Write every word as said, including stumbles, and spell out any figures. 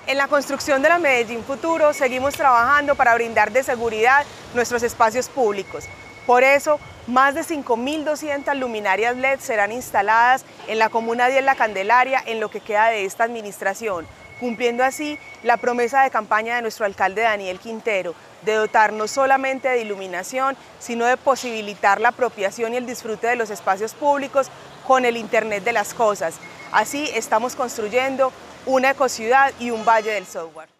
En la construcción de la Medellín Futuro seguimos trabajando para brindar de seguridad nuestros espacios públicos. Por eso, más de cinco mil doscientas luminarias L E D serán instaladas en la Comuna diez La Candelaria en lo que queda de esta administración, cumpliendo así la promesa de campaña de nuestro alcalde Daniel Quintero, de dotar no solamente de iluminación, sino de posibilitar la apropiación y el disfrute de los espacios públicos con el Internet de las cosas. Así estamos construyendo una ecociudad y un valle del software.